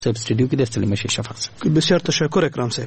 استودیو کې د استلمه شفاف. بسیار تشکر اکرام صاحب.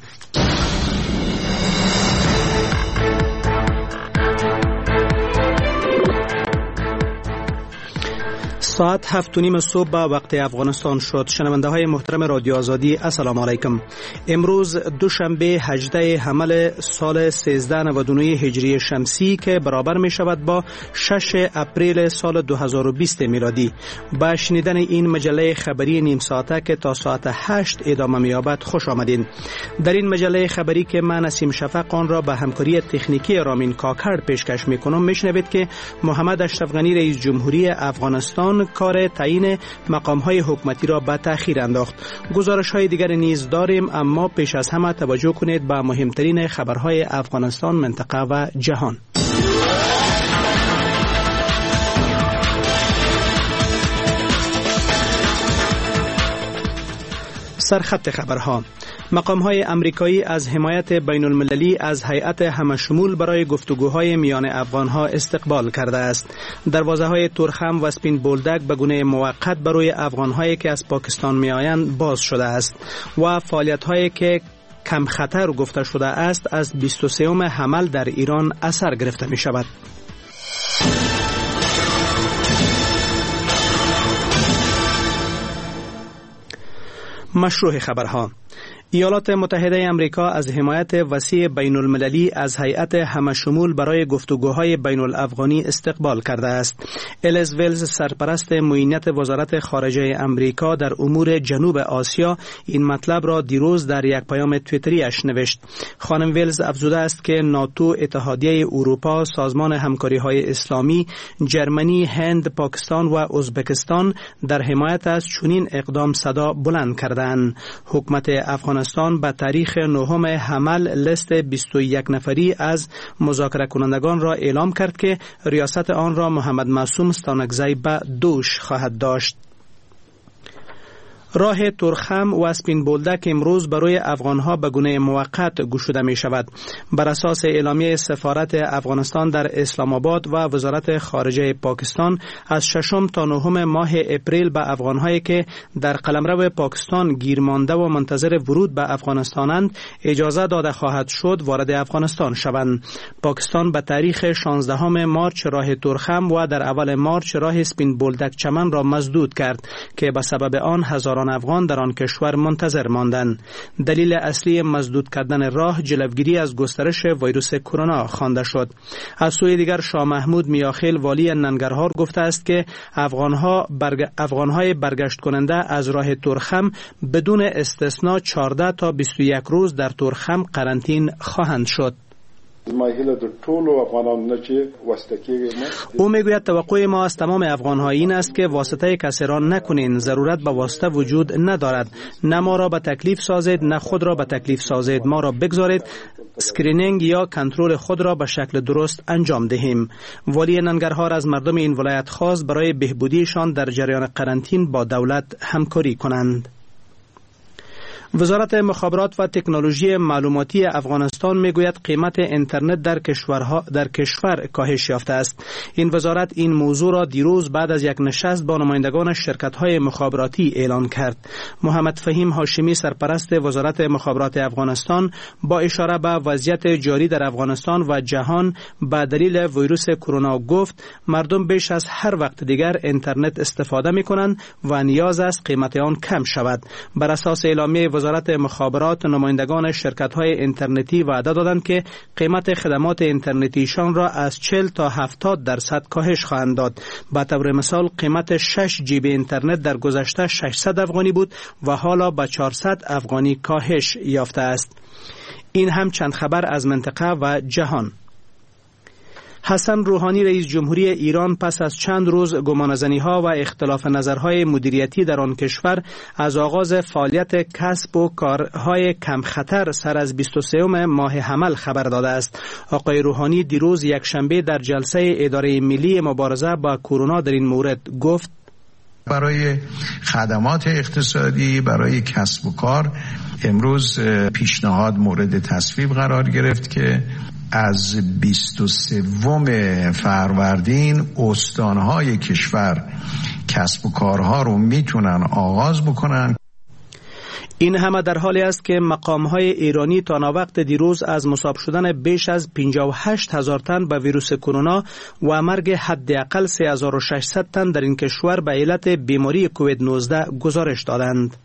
ساعت 7:30 صبح به وقت افغانستان شد. شنونده های محترم رادیو آزادی السلام علیکم. امروز دوشنبه 18 حمل سال 1399 هجری شمسی که برابر می شود با 6 اپریل سال 2020 میلادی. با شنیدن این مجله خبری نیم ساعته که تا ساعت 8 ادامه می یابد خوش آمدین. در این مجله خبری که من نسیم شفق آن را به همکاری تکنیکی رامین کاکرد پیشکش می کنم، میشنوید که محمد اشرف غنی رئیس جمهوری افغانستان کار تعیین مقام‌های حکومتی را به تأخیر انداخت. گزارش‌های دیگر نیز داریم، اما پیش از همه توجه کنید به مهمترین خبرهای افغانستان، منطقه و جهان. سرخط خبرها: مقام‌های امریکایی از حمایت بین المللی از هیئت همشمول برای گفتگوهای میان افغان‌ها استقبال کرده است. دروازه‌های تورخم و سپین بولدک به گونه موقت برای افغان‌هایی که از پاکستان میآیند باز شده است و فعالیت‌هایی که کم خطر گفته شده است از 23 حمل در ایران اثر گرفته می‌شود. مشروع خبرها: ایالات متحده امریکا از حمایت وسیع بین المللی از هیئت همشمول برای گفتگوهای بین الافغانی استقبال کرده است. الیز ویلز، سرپرست معینیت وزارت خارجه امریکا در امور جنوب آسیا، این مطلب را دیروز در یک پیام توییتری اش نوشت. خانم ویلز افزوده است که ناتو، اتحادیه اروپا، سازمان همکاری‌های اسلامی، جرمنی، هند، پاکستان و ازبکستان در حمایت از چنین اقدام صدا بلند کردند. حکومت افغانستان به تاریخ 9 حمل لیست 21 نفری از مذاکره کنندگان را اعلام کرد که ریاست آن را محمد معصوم ستانکزی به دوش خواهد داشت. راه تورخم و سپین بولدک امروز برای افغانها به گونه موقت گشوده می شود. بر اساس اعلامیه سفارت افغانستان در اسلام آباد و وزارت خارجه پاکستان، از 6 تا 9 ماه اپریل به افغانهایی که در قلمرو پاکستان گیر مانده و منتظر ورود به افغانستانند اجازه داده خواهد شد وارد افغانستان شوند. پاکستان به تاریخ 16 مارچ راه تورخم و در اول مارچ راه سپین بولدک چمن را مسدود کرد که به سبب آن هزاران افغان در آن کشور منتظر ماندند. دلیل اصلی مسدود کردن راه جلوگیری از گسترش ویروس کرونا خوانده شد. از سوی دیگر شاه محمود میاخیل والی ننگرهار گفته است که افغانهای برگشت کننده از راه تورخم بدون استثنا 14 تا 21 روز در تورخم قرنطین خواهند شد. او میگوید توقع ما از تمام افغان‌ها این است که واسطه کسی را نکنین. ضرورت به واسطه وجود ندارد. نه ما را به تکلیف سازید، نه خود را به تکلیف سازید. ما را بگذارید اسکرینینگ یا کنترل خود را به شکل درست انجام دهیم. والی ننگرهار از مردم این ولایت خواست برای بهبودیشان در جریان قرنطین با دولت همکاری کنند. وزارت مخابرات و تکنولوژی معلوماتی افغانستان میگوید قیمت اینترنت در کشور کاهش یافته است. این وزارت این موضوع را دیروز بعد از یک نشست با نمایندگان شرکت‌های مخابراتی اعلان کرد. محمد فهیم هاشمی، سرپرست وزارت مخابرات افغانستان، با اشاره به وضعیت جاری در افغانستان و جهان به دلیل ویروس کرونا گفت مردم بیش از هر وقت دیگر اینترنت استفاده می‌کنند و نیاز است قیمت آن کم شود. بر اساس اعلامیه وزارت مخابرات، نمایندگان شرکت‌های اینترنتی وعده دادند که قیمت خدمات اینترنتیشان را از 40 تا 70% کاهش خواهند داد. به طور مثال قیمت 6 جیب اینترنت در گذشته 600 افغانی بود و حالا به 400 افغانی کاهش یافته است. این هم چند خبر از منطقه و جهان. حسن روحانی رئیس جمهوری ایران پس از چند روز گمانه‌زنی‌ها و اختلاف نظرهای مدیریتی در آن کشور از آغاز فعالیت کسب و کارهای کم خطر سر از 23 ماه حمل خبر داده است. آقای روحانی دیروز یکشنبه در جلسه اداره ملی مبارزه با کرونا در این مورد گفت برای خدمات اقتصادی، برای کسب و کار امروز پیشنهاد مورد تصویب قرار گرفت که از 23 فروردین استانهای کشور کسب و کارها رو میتونن آغاز بکنن. این همه در حالی است که مقام‌های ایرانی تا ناوقت دیروز از مصاب شدن بیش از 58,000 تن به ویروس کرونا و مرگ حداقل 3600 تن در این کشور به علت بیماری کووید 19 گزارش دادند.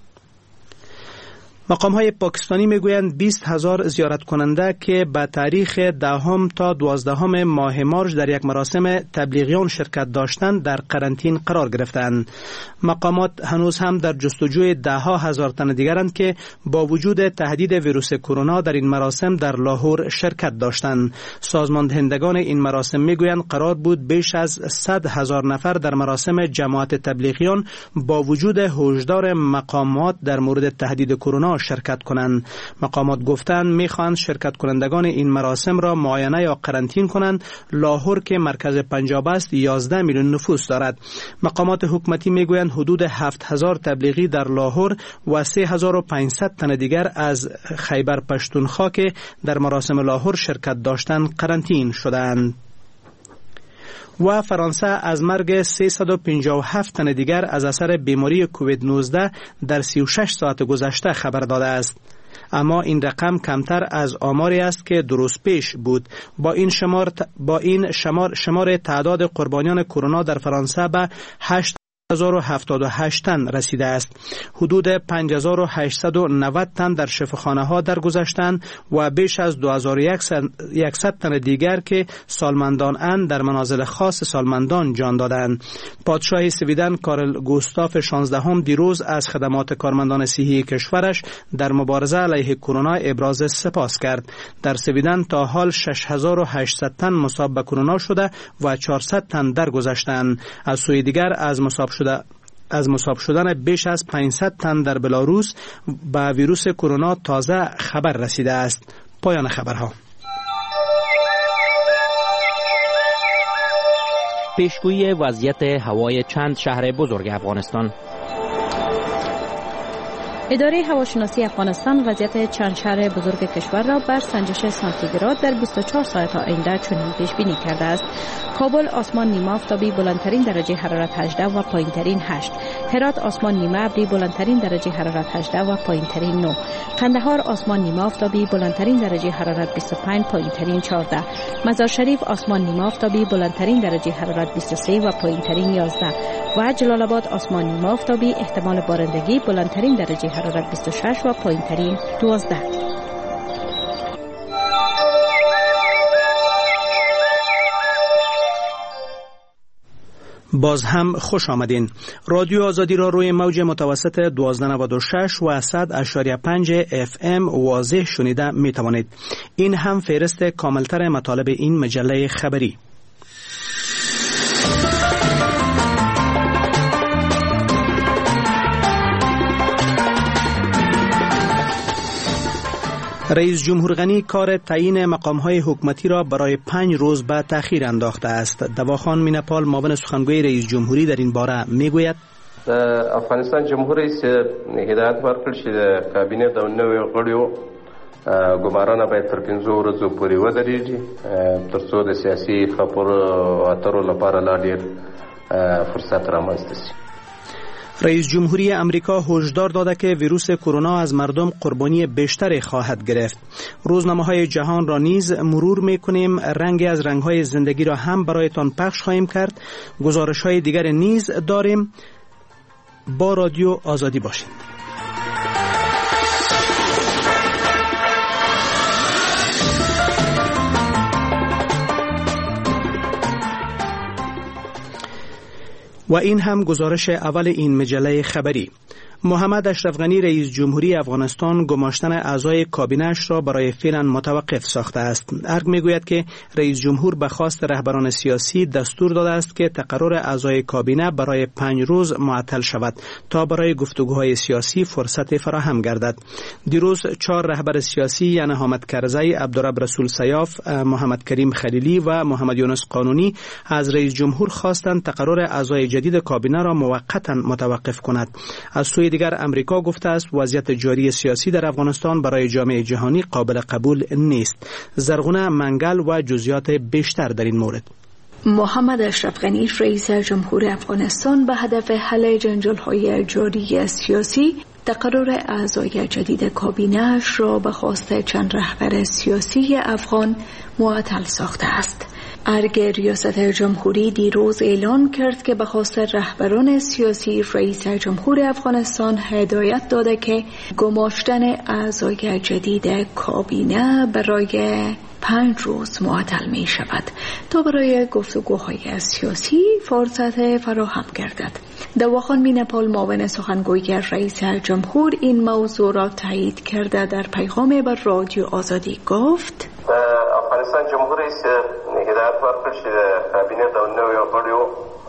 مقام‌های پاکستانی میگویند 20,000 زیارت کننده که به تاریخ 10 تا 12 ماه مارچ در یک مراسم تبلیغیان شرکت داشتند در قرنطین قرار گرفتند. مقامات هنوز هم در جستجوی 10,000 تن دیگرند که با وجود تهدید ویروس کرونا در این مراسم در لاهور شرکت داشتند. سازماندهندگان این مراسم میگویند قرار بود بیش از 100,000 نفر در مراسم جماعت تبلیغیان با وجود هشدار مقامات در مورد تهدید کرونا شرکت کنند. مقامات گفتند میخواهند شرکت کنندگان این مراسم را معاینه یا قرنطین کنند. لاهور که مرکز پنجاب است 11 میلیون نفوس دارد. مقامات حکومتی میگویند حدود 7,000 تبلیغی در لاهور و 3,500 تن دیگر از خیبر پشتونخوا که در مراسم لاهور شرکت داشتند قرنطین شدند. و فرانسه از مرگ 357 تن دیگر از اثر بیماری کووید 19 در 36 ساعت گذشته خبر داده است. اما این رقم کمتر از آماری است که درست پیش بود. با این شمار تعداد قربانیان کرونا در فرانسه به 8,078 تن رسیده است. حدود 5,890 تن در شفاخانه ها درگذشتند و بیش از 2,100 تن دیگر که سالمندان اند در منازل خاص سالمندان جان دادند. پادشاه سویدن کارل گوستاف 16 دیروز از خدمات کارمندان صحی کشورش در مبارزه علیه کرونا ابراز سپاس کرد. در سویدن تا حال 6,800 تن مصاب به کرونا شده و 400 تن درگذشتند. از سوی دیگر از مصاب شدن بیش از 500 تن در بلاروس به ویروس کرونا تازه خبر رسیده است. پایان خبرها. پیشگویی وضعیت هوای چند شهر بزرگ افغانستان. اداره هواشناسی افغانستان وضعیت چند شهر بزرگ کشور را بر سنجش سانتیگراد در 24 ساعت آینده چنین پیش بینی کرده است: کابل آسمان نیمه آفتابی، بلندترین درجه حرارت 18 و پایینترین 8. هرات آسمان نیمه ابری، بلندترین درجه حرارت 18 و پایینترین 9. قندهار آسمان نیمه آفتابی، بلندترین درجه حرارت 25، پایینترین 14. مزار شریف آسمان نیمه آفتابی، بلندترین درجه حرارت 23 و پایینترین 11. و جلال آباد آسمان نیمه آفتابی، احتمال بارندگی، بلندترین درجه حرارت 26 و پایینترین 12. باز هم خوش آمدین. رادیو آزادی را روی موج متوسط 1296 و 100.5 FM واضح شنیده می توانید. این هم فهرست کاملتر مطالب این مجله خبری. رئیس جمهور غنی کار تعیین مقام‌های حکومتی را برای 5 روز به تأخیر انداخته است. دواخان مینپال معاون سخنگوی رئیس جمهوری در این باره میگوید: افغانستان جمهور رئیس هدایت ورکړ چې د کابینه د نویو غړیو ګمارنه باید تر 5 ورځو پورې ودرېږي ترڅو د سیاسي خبرو اترو لپاره لا ډېر فرصت رامنځته شي. رئیس جمهوری امریکا هشدار داده که ویروس کرونا از مردم قربانی بیشتری خواهد گرفت. روزنامه‌های جهان را نیز مرور می‌کنیم، رنگی از رنگ‌های زندگی را هم برایتان پخش خواهیم کرد. گزارش‌های دیگر نیز داریم. با رادیو آزادی باشید. و این هم گزارش اول این مجله خبری. محمد اشرف غنی رئیس جمهوری افغانستان گماشتن اعضای کابینه‌اش را برای فعلا متوقف ساخته است. ارگ میگوید که رئیس جمهور به خواست رهبران سیاسی دستور داده است که تقرر اعضای کابینه برای 5 روز معطل شود تا برای گفتگوهای سیاسی فرصت فراهم گردد. دیروز 4 رهبر سیاسی یعنی حامد کرزی، عبدالرب رسول سیاف، محمد کریم خلیلی و محمد یونس قانونی از رئیس جمهور خواستند تقرر اعضای جدید کابینه را موقتا متوقف کند. از سوی دیگر امریکا گفته است وضعیت جاری سیاسی در افغانستان برای جامعه جهانی قابل قبول نیست. زرغونه منگل و جزئیات بیشتر در این مورد. محمد اشرف غنی رئیس جمهور افغانستان به هدف حل جنجال‌های جاری سیاسی تقرر اعضای جدید کابینه‌اش را به خواست چند رهبر سیاسی افغان معطل ساخته است. ارگ ریاست جمهوری دیروز اعلان کرد که به خواست رهبران سیاسی رئیس جمهور افغانستان هدایت داده که گماشتن اعضای جدید کابینه برای 5 روز معطل می شود تا برای گفتگوهای سیاسی فرصت فراهم گردد. دواخان مینپال معاون سخنگوی رئیس جمهور این موضوع را تایید کرده در پیغام بر رادیو آزادی گفت افغانستان جمهوری هدایت ورکړ چې کابینه د نویو غړیو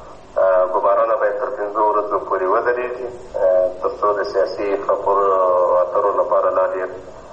ګمارنه باید تر 15 ورځو پورې ودرېږي ترڅو د سیاسي خبرو اترو لپاره لا ډېر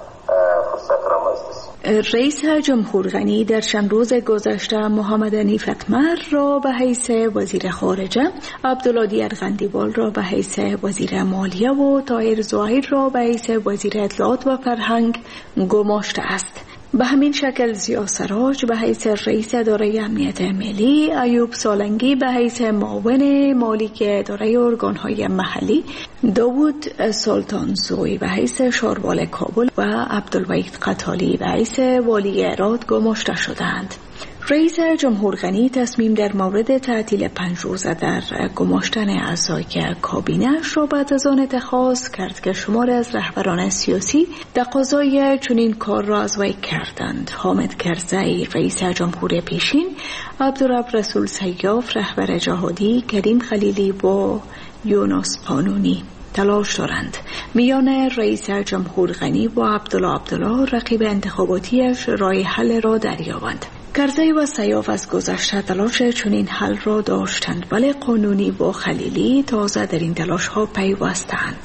فرصت رامنځته شي. رئیس جمهور غنی در چند روز گذشته محمد حنیف اتمر را به حیث وزیر خارجه، عبدالله دیرغندیوال را به حیث وزیر مالیه و طاهر ظاهر را به حیث وزیر اطلاعات و فرهنگ گماشته است. به همین شکل ضیا سراج به حیث رئیس اداره امنیت ملی، ایوب سالنگی به حیث معاون مالی اداره ارگان‌های محلی، داوود سلطانزوی به حیث شاروال کابل و عبدالوحید قتالی به حیث والی هرات گماشته شدند. رئیس جمهور غنی تصمیم در مورد تعطیل 5 روزه در گماشتن اعضای کابینه‌اش را بعد از آن اتخاذ کرد که شمار از رهبران سیاسی تقاضای چنین کار را از وی کردند. حامد کرزی رئیس جمهور پیشین، عبدالرب رسول سیاف رهبر جهادی، کریم خلیلی و یونس قانونی تلاش دارند میان رئیس جمهور غنی و عبدالله رقیب انتخاباتیش راه حل را دریابند. کرزی و سیاف از گذشته تلاش چنین حل را داشتند، ولی قانونی و خلیلی تازه در این تلاش ها پیوستند.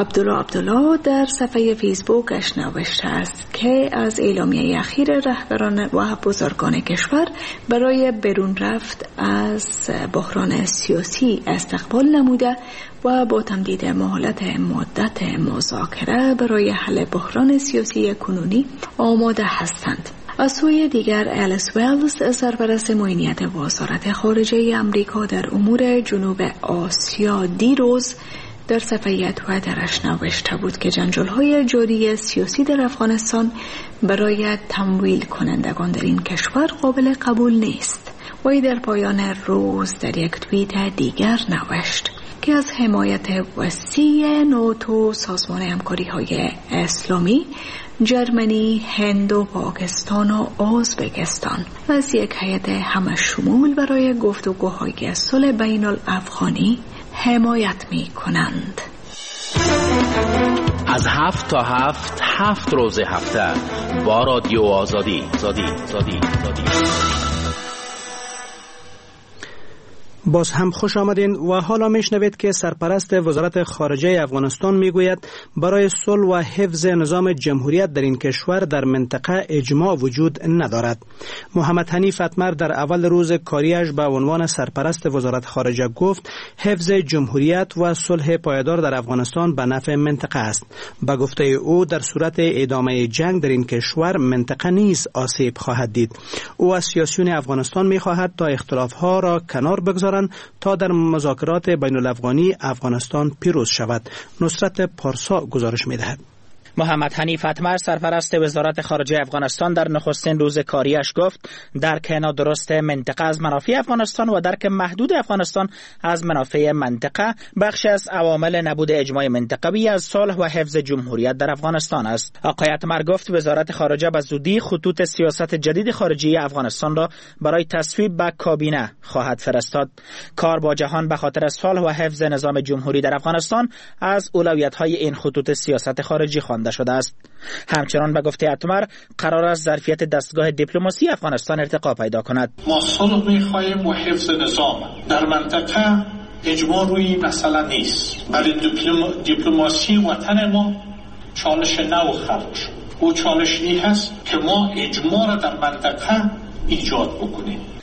عبدالله در صفحه فیسبوکش نوشته است که از اعلامیه اخیر رهبران و بزرگان کشور برای برون رفت از بحران سیاسی استقبال نموده و با تمدید مهلت مدت مذاکره برای حل بحران سیاسی کنونی آماده هستند. از سوی دیگر الیس ویلز سرپرست معینیت وزارت خارجه امریکا در امور جنوب آسیا دیروز در صفحه توییترش نوشته بود که جنجال‌های جاری سیاسی در افغانستان برای تمویل کنندگان در این کشور قابل قبول نیست. وی در پایان روز در یک توییت دیگر نوشت که از حمایت وسیع ناتو، سازمان همکاری‌های اسلامی، جرمنی، هند و پاکستان و ازبکستان از یک هیئت همشمول برای گفتگوهای صلح بین الافغانی حمایت می کنند. از 7 تا 7 روز هفته با رادیو آزادی. باز هم خوش آمدین و حالا میشنوید که سرپرست وزارت خارجه افغانستان میگوید برای صلح و حفظ نظام جمهوریت در این کشور در منطقه اجماع وجود ندارد. محمد حنیف اتمر در اول روز کاریش به عنوان سرپرست وزارت خارجه گفت حفظ جمهوریت و صلح پایدار در افغانستان به نفع منطقه است. به گفته او در صورت ادامه جنگ در این کشور منطقه نیز آسیب خواهد دید. او از سیاسیون افغانستان میخواهد تا اختلافها را کنار بگذارند تا در مذاکرات بین الافغانی افغانستان پیروز شود. نصرت پارسا گزارش می‌دهد. محمد حنیف اتمر سرپرست وزارت خارجه افغانستان در نخستین روز کاریش گفت درک نادرست منطقه از منافع افغانستان و درک محدود افغانستان از منافع منطقه بخشی از عوامل نبود اجماع منطقوی از صلح و حفظ جمهوریت در افغانستان است. آقای اتمر گفت وزارت خارجه به زودی خطوط سیاست جدید خارجی افغانستان را برای تصویب به کابینه خواهد فرستاد. کار با جهان به خاطر صلح و حفظ نظام جمهوری در افغانستان از اولویت‌های این خطوط سیاست خارجی شده است. همچنان به گفته اتمر قرار است ظرفیت دستگاه دیپلماسی افغانستان ارتقا پیدا کند. ما صلح می‌خواهیم و حفظ نظام در منطقه اجماع روی مسئله نیست. برای دیپلماسی وطن ما چالش نو خلق شد. او چالش این هست که ما اجماع را در منطقه ایجاد بکنیم.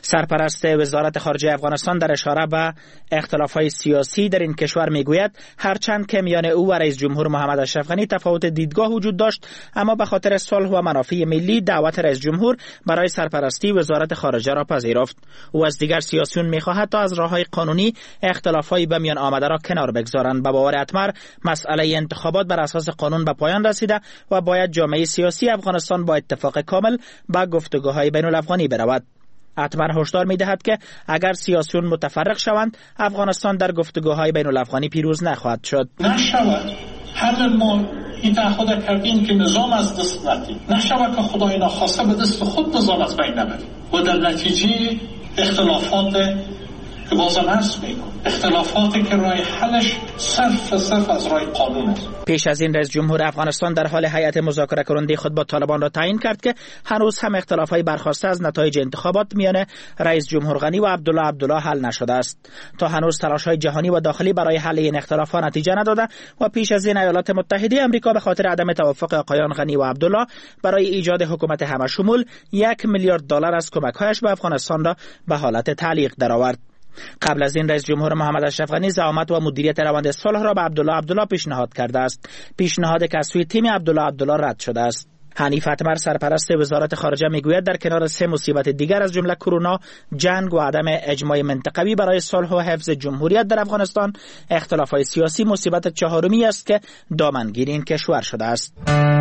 سرپرست وزارت خارجه افغانستان در اشاره به اختلافات سیاسی در این کشور میگوید هرچند که میان او و رئیس جمهور محمد اشرف غنی تفاوت دیدگاه وجود داشت، اما به خاطر صلح و منافع ملی دعوت رئیس جمهور برای سرپرستی وزارت خارجه را پذیرفت. او از دیگر سیاسیون میخواهد تا از راههای قانونی اختلافات به میان آمده را کنار بگذارند. به باور اتمر مسئله انتخابات بر اساس قانون به پایان رسیده و باید جامعه سیاسی افغانستان با اتفاق کامل به گفتگوهای بین الافغانی برود. اتمر هشدار می‌دهد که اگر سیاسیون متفرق شوند، افغانستان در گفتگوهای بین الافغانی پیروز نخواهد شد. نشود هر ما این تعهد کردیم که نظام از دست ندیم، نشود که خدای ناخواسته به دست خود نظام از بین نبریم و در نتیجه اختلافات که بازم هست میگم اختلافاتی که راه حلش صرف از راه قانون است. پیش از این رئیس جمهور افغانستان در حال هیئت مذاکره کننده خود با طالبان را تعیین کرد که هنوز هم اختلافات برخاسته از نتایج انتخابات میان رئیس جمهور غنی و عبدالله حل نشده است. تا هنوز تلاش‌های جهانی و داخلی برای حل این اختلافات نتیجه نداده و پیش از این ایالات متحده آمریکا به خاطر عدم توافق آقایان غنی و عبدالله برای ایجاد حکومت همشمول $1 میلیارد از کمک‌هایش به افغانستان را به حالت تعلیق درآورد. قبل از این رئیس جمهور محمد اشرف غنی زعامت و مدیریت روند صلح را به عبدالله پیشنهاد کرده است. پیشنهاد که از سوی تیم عبدالله رد شده است. حنیف اتمر سرپرست وزارت خارجه میگوید در کنار 3 مصیبت دیگر از جمله کرونا، جنگ و عدم اجماع منطقوی برای صلح و حفظ جمهوریت در افغانستان، اختلافات سیاسی مصیبت چهارمی است که دامنگیر این کشور شده است.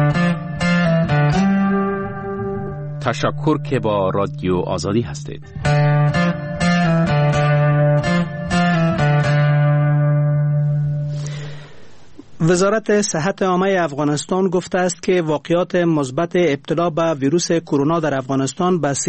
تشکر که با رادیو آزادی هستید. وزارت صحت عامه افغانستان گفته است که واقعات مثبت ابتلا به ویروس کرونا در افغانستان به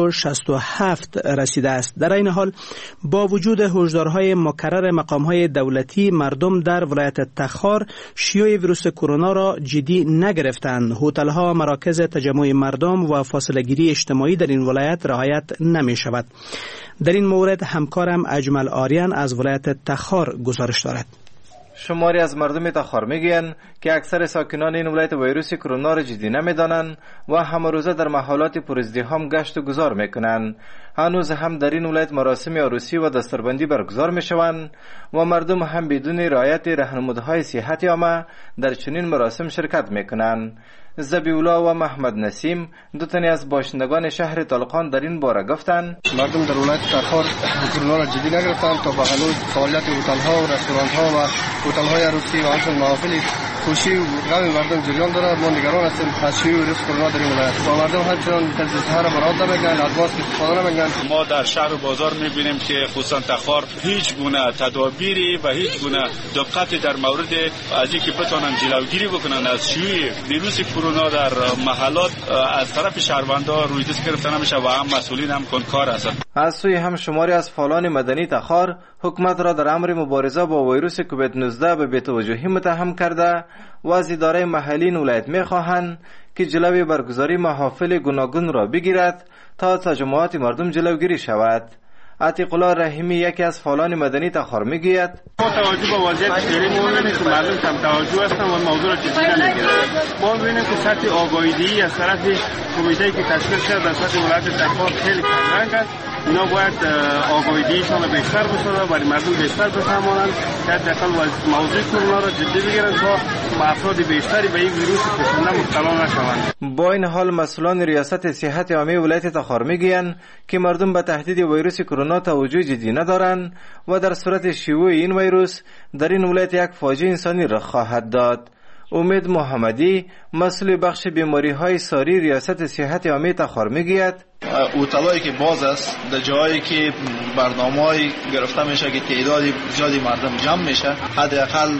367 رسیده است. در این حال با وجود هشدارهای مکرر مقامهای دولتی، مردم در ولایت تخار شیوع ویروس کرونا را جدی نگرفتند. هتل‌ها، مراکز تجمع مردم و فاصله گیری اجتماعی در این ولایت رعایت نمی شود. در این مورد همکارم اجمل آریان از ولایت تخار گزارش دارد. شماری از مردم تخار میگویند که اکثر ساکنان این ولایت ویروس کرونا را جدی نمیدانند و همه روزه در محلات پرازدحام گشت و گذار میکنند. هنوز هم در این ولایت مراسم عروسی و دستربندی برگزار میشوند و مردم هم بدون رعایت راهنمودهای صحت عامه در چنین مراسم شرکت میکنند. زبیولا و محمد نسیم دو تنی از باشندگان شهر طالقان در این باره گفتند مردم در ولایت تخار کرونا را جدی نگرفتند تا به هنوز فعالیت هتل‌ها و رستوران‌ها و هتل‌های عروسی و همچنین محافل خوشی و غم مردم جریان دارد. ما نگران هستیم از شیوع ویروس کرونا در این ولایت و مردم همچنان تجهیزات را مراعات نمی‌کنند، از ماسک استفاده نمی‌کنند. ما در شهر و بازار می‌بینیم که خصوصا تخار هیچ گونه تدابیری و هیچ گونه دقتی در مورد از اینکه بتوانند جلوگیری بکنند از شیوع ویروس کرونا در محلات از طرف شهروندان روی دست گرفته نمیشه و هم مسئولین هم کنکار هستند. از سوی هم شماری از فعالان مدنی تخار حکومت را در امر مبارزه با ویروس کووید 19 به بی‌توجهی متهم کرده و از اداره محلی این ولایت می‌خواهند که جلوی برگزاری محافل گوناگون را بگیرد تا تجمعات مردم جلوگیری شود. عتیق الله رحیمی یکی از فعالان مدنی تخار میگوید با توجه به وضعیت فعلی ما می‌بینیم که مردم کم توجه هستند و موضوع را جدی نمی‌گیرند. ما می‌بینیم که سطح آگاهی از طرف کمیته‌ای که تشکیل شده در سطح ولایت تخار خیلی کمرنگ است. اینا باید آگاهیشان را بیشتر بسازند و برای مردم بیشتر بفهمانند که حداقل موضوع کرونا را جدی بگیرند تا افراد بیشتری به این ویروس کرونا مبتلا نشوند. با این حال مسئولان ریاست صحت عامه ولایت تخار میگویند که مردم به تهدید ویروس کرونا توجه جدی ندارند و در صورت شیوع این ویروس در این ولایت یک فاجعه انسانی رخ خواهد داد. امید محمدی مسئول بخش بیماری‌های ساری ریاست صحت عامه تخار میگوید هتل‌هایی که باز است در جایی که برنامه‌ای گرفته میشه که تعداد زیادی مردم جمع میشه، حداقل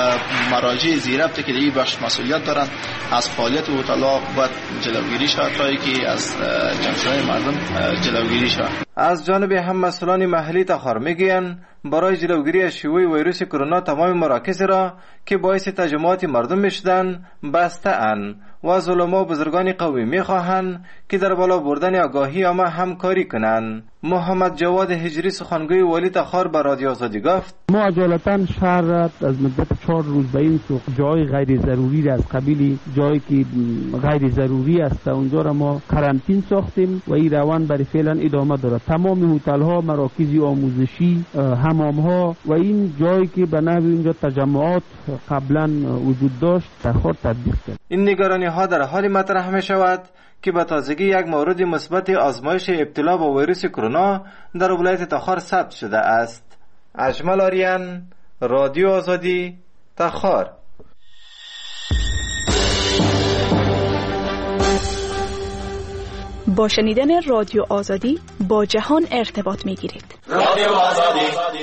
مراجع زیربطی که این بخش مسئولیت دارن از فعالیت هتل‌ها باید جلوگیری شود تا اینکه از جمع شدن مردم جلوگیری شود. از جانب هم مسئولان محلی تخار میگویند برای جلوگیری از شیوع ویروس کرونا تمام مراکز را که باعث تجمعات مردم میشدند بسته اند و از علما بزرگان قومی میخواهند که در بالا بردن آگاهی آمه همکاری کنند. محمد جواد هجری سخنگوی والی تخار به رادیو آزادی گفت: ما عجالتا شهر را از مدت 4 روز به این سو جای غیر ضروری را از قبیل جایی که غیر ضروری است اونجا را ما کرانتین ساختیم و این روند برای فعلا ادامه دارد. تمام هتل ها، مراکز آموزشی، حمام ها و این جایی که به نحو اینجا تجمعات قبلا وجود داشت تخار تطبیق کرد. این نگرانی ها در حال مطرح می شود که به تازگی یک مورد مثبت آزمایش ابتلا با ویروس کرونا در ولایت تخار ثبت شده است. اجمل آریان، رادیو آزادی، تخار. با شنیدن رادیو آزادی با جهان ارتباط می‌گیرید. رادیو آزادی.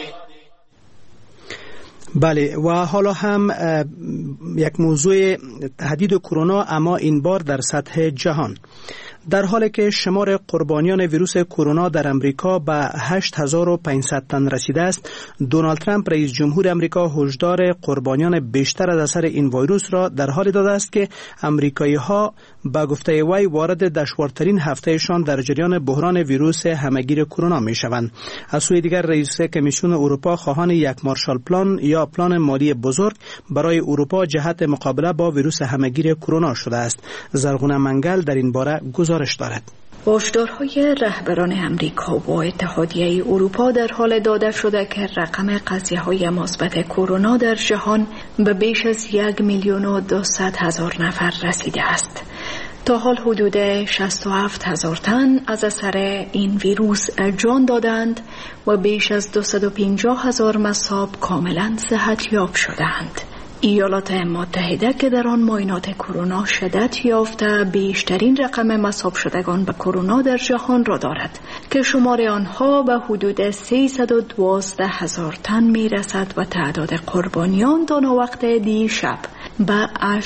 بله، و حالا هم یک موضوع تهدید کرونا، اما این بار در سطح جهان. در حالی که شمار قربانیان ویروس کرونا در امریکا به 8500 تن رسیده است، دونالد ترامپ رئیس جمهور امریکا هشدار قربانیان بیشتر از اثر این ویروس را در حال داده است که امریکایی‌ها به گفته وی وارد دشوارترین هفتهشان در جریان بحران ویروس همه‌گیر کرونا می‌شوند. از سوی دیگر رئیس کمیسیون اروپا خواهان یک مارشال پلان یا پلان مالی بزرگ برای اروپا جهت مقابله با ویروس همه‌گیر کرونا شده است. زرغونه منگل در این باره گزارش دارد. هشدارهای رهبران امریکا و اتحادیه اروپا در حال داده شده که رقم قضیه‌های مثبت کرونا در جهان به بیش از 1,200,000 نفر رسیده است. تا حال حدود 67,000 تن از اثر این ویروس جان دادند و بیش از 250,000 مصاب کاملا صحتیاب شدند. ایالات متحده که در آن معاینات کرونا شدت یافته بیشترین رقم مصاب شدگان به کرونا در جهان را دارد که شمار آنها به حدود 312,000 تن می رسد و تعداد قربانیان تا وقت دیشب به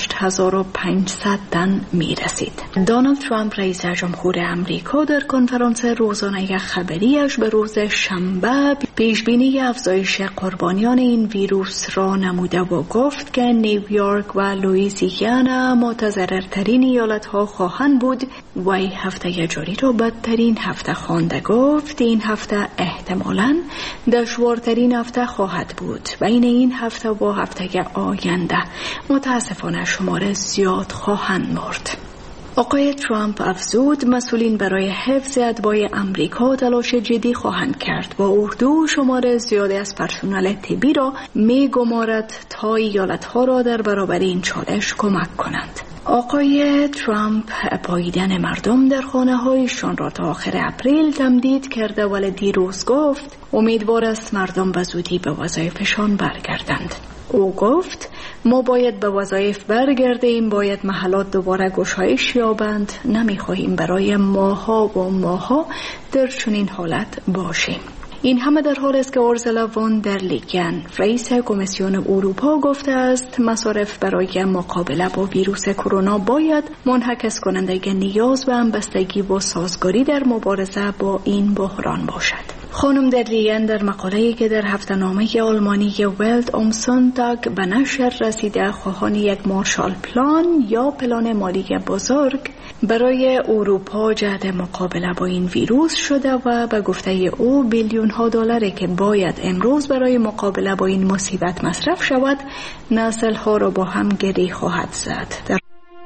8,500 تن می رسید. دونالد ترامپ رئیس جمهور امریکا در کنفرانس روزانه خبریش به روز شنبه پیشبینی افزایش قربانیان این ویروس را نموده و گفت که نیویورک و لوئیزیانا متضررترین ایالت‌ها خواهند بود و این هفته جاری را بدترین هفته خوانده. گفت این هفته احتمالاً دشوارترین هفته خواهد بود. بین این هفته و هفته آینده متاسفانه شمار زیاد خواهند مرد. آقای ترامپ افزود مسئولین برای حفظ اتباع امریکا تلاش جدی خواهند کرد و اردو شمار زیادی از پرسنل طبی را می گمارد تا ایالتها را در برابر این چالش کمک کنند. آقای ترامپ پاییدن مردم در خانه هایشان را تا آخر اپریل تمدید کرده ولی دیروز گفت امیدوار است مردم به زودی به وظایفشان برگردند. او گفت ما باید به وظایف برگردیم، باید محلات دوباره گشایش یابند، نمیخواهیم برای ماها و ماها در چنین حالت باشیم. این همه در حال است که اورسولا وان در لیین رئیس کمیسیون اروپا گفته است مصارف برای مقابله با ویروس کرونا باید منعکس کننده نیاز به همبستگی و سازگاری در مبارزه با این بحران باشد. خانم در لیین در مقاله‌ای که در هفته‌نامه آلمانی ولت ام سونتاگ به نشر رسیده خواهان یک مارشال پلان یا پلان مالی بزرگ برای اروپا جهت مقابله با این ویروس شده و به گفته او بیلیون ها دلاری که باید امروز برای مقابله با این مصیبت مصرف شود نسل ها را با هم گره خواهد زد.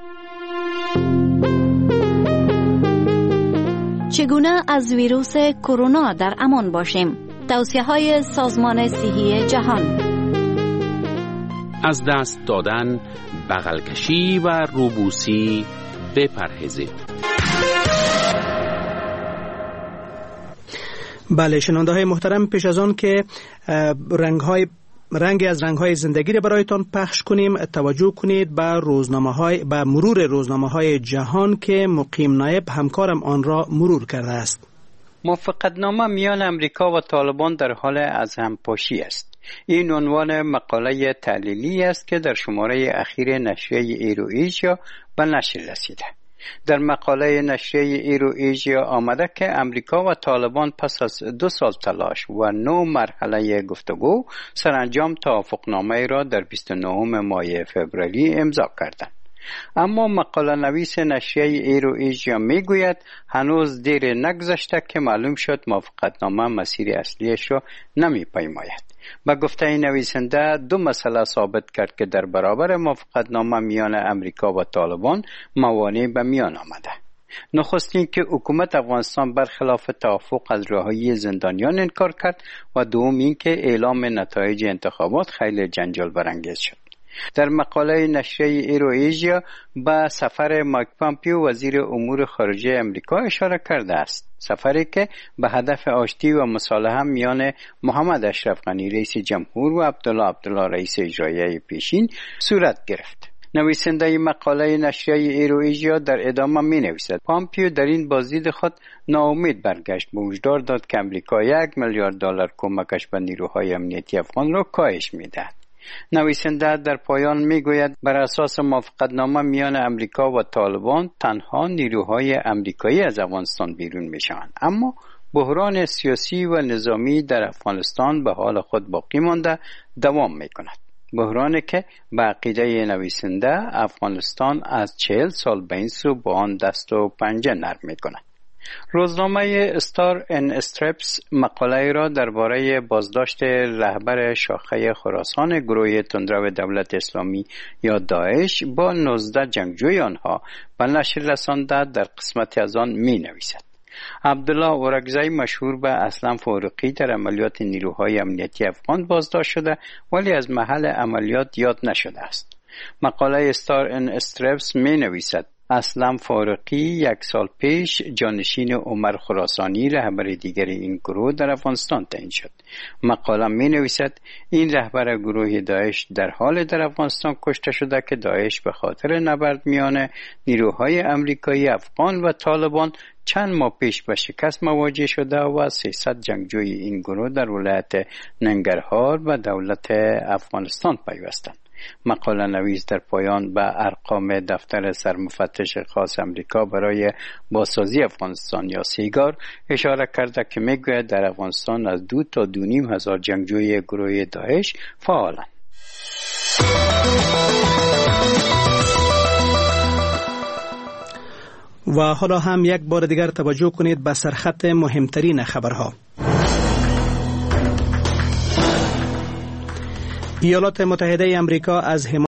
چگونه از ویروس کرونا در امان باشیم؟ توصیه‌های سازمان صحی جهان. از دست دادن، بغل کشی و روبوسی بپرهیزید. بله شنونده های محترم، پیش از آن که رنگی از رنگ‌های زندگی را برایتان پخش کنیم، توجه کنید به مرور روزنامه‌های جهان که مقیم نایب همکارم آن را مرور کرده است. موافقتنامه میان امریکا و طالبان در حال از همپاشی است. این عنوان مقاله تحلیلی است که در شماره اخیر نشریه ایروایژیا به نشر رسیده. در مقاله نشریه ایروایژیا آمده که امریکا و طالبان پس از 2 سال تلاش و 9 مرحله گفتگو سرانجام توافقنامه را در 29 ماه فوریه امضا کردند. اما مقاله نویس نشریه ایرو ایژیا میگوید هنوز دیر نگذشته که معلوم شد موافقتنامه مسیر اصلیش را نمیپیماید. با گفته نویسنده دو مسئله ثابت کرد که در برابر موافقتنامه میان امریکا و طالبان موانع به میان آمده. نخستین که حکومت افغانستان برخلاف توافق از رهایی زندانیان انکار کرد و دوم این که اعلام نتایج انتخابات خیلی جنجال برانگیز شد. در مقاله نشریه ایرو ایژیا به سفر مایک پامپیو وزیر امور خارجه امریکا اشاره کرده است، سفری که به هدف آشتی و مصالحه میان محمد اشرف غنی رئیس جمهور و عبدالله رئیس اجرایی پیشین صورت گرفت. نویسنده مقاله نشریه ایرو ایژیا در ادامه می نویسد پامپیو در این بازدید خود ناامید برگشت و هشدار داد که امریکا $1 میلیارد کمکش به نیروهای امنیتی افغان را کاهش می دهد. نویسنده در پایان می گوید بر اساس موافقتنامه میان امریکا و طالبان تنها نیروهای امریکایی از افغانستان بیرون می شوند، اما بحران سیاسی و نظامی در افغانستان به حال خود باقی مانده دوام می کند. بحرانی که به عقیده نویسنده افغانستان از 40 سال به این سو با آن دست و پنجه نرم می کند. روزنامه استار ان استرپس مقاله را درباره بازداشت رهبر شاخه خراسان گروه تندرو دولت اسلامی یا داعش با 19 جنگجوی آنها به نشر رسانده در قسمتی از آن می نویسد. عبدالله اورگزی مشهور به اسلم فاروقی در عملیات نیروهای امنیتی افغان بازداشت شده ولی از محل عملیات یاد نشده است. مقاله استار ان استرپس می نویسد اسلم فاروقی 1 سال پیش جانشین عمر خراسانی رهبر دیگر این گروه در افغانستان تعیین شد. مقاله می نویسد این رهبر گروه داعش در حال در افغانستان کشته شده که داعش به خاطر نبرد میان نیروهای امریکایی افغان و طالبان چند ماه پیش به شکست مواجه شده و 300 جنگجوی این گروه در ولایت ننگرهار به دولت افغانستان پیوستند. مقاله نویس در پایان به ارقام دفتر سرمفتش خاص امریکا برای بازسازی افغانستان یا سیگار اشاره کرده که میگوید در افغانستان از 2 تا 2.5 هزار جنگجوی گروه داعش فعالند. و حالا هم یک بار دیگر توجه کنید به سرخط مهمترین خبرها. ایالات متحده امریکا از